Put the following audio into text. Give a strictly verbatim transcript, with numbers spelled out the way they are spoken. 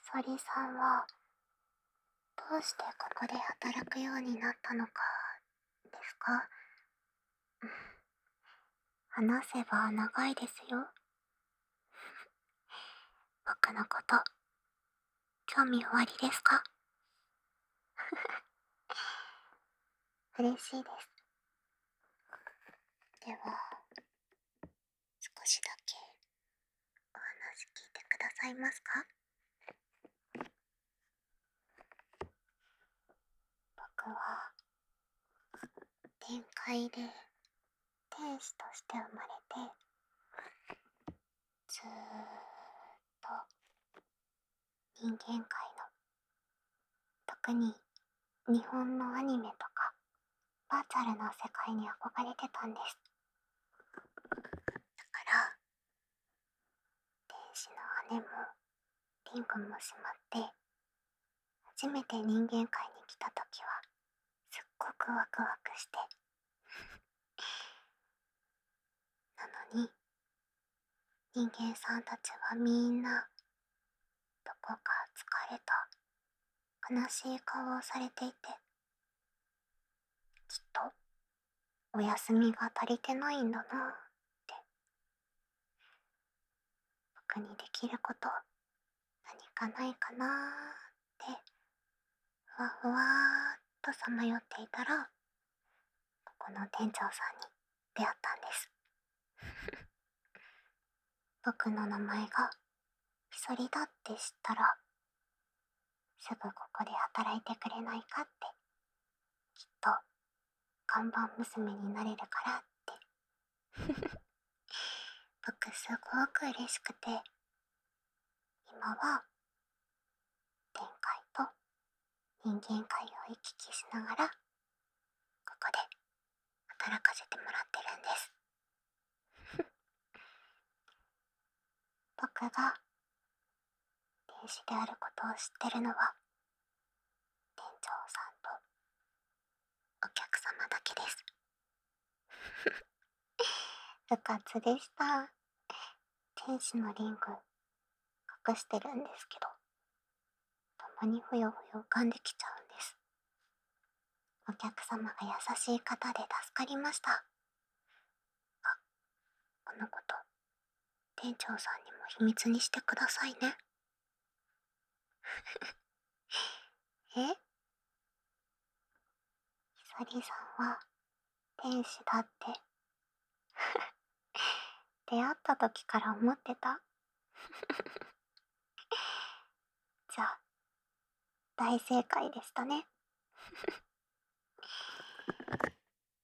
そりさんはどうしてここで働くようになったのかですか？話せば長いですよ。僕のこと、興味おありですか？嬉しいです。では、少しだけお話聞いてくださいますか？僕は、天界で天使として生まれて、ずーっと人間界の、特に日本のアニメとかバーチャルな世界に憧れてたんです。だから天使の羽もリングもしまって、初めて人間界に来た時はすっごくワクワクして、なのに人間さんたちはみんなどこか疲れた悲しい顔をされていて、きっとお休みが足りてないんだなって。僕にできること何かないかなーってふわふわーっとさまよっていたら、ここの店長さんに出会ったんです。僕の名前がひそりだって知ったら、すぐここで働いてくれないかって、きっと看板娘になれるからって。僕すごく嬉しくて、今は天界と人間界を行き来しながら、ここで働かせてもらってるんです。僕が天使であることを知ってるのは、店長さんとお客様だけです。部活でした。天使のリング隠してるんですけど、たまにふよふよ浮かんできちゃうんです。お客様が優しい方で助かりました。あ、このこと店長さんにも秘密にしてくださいね。え、ひさりさんは天使だって出会った時から思ってた？じゃあ大正解でしたね。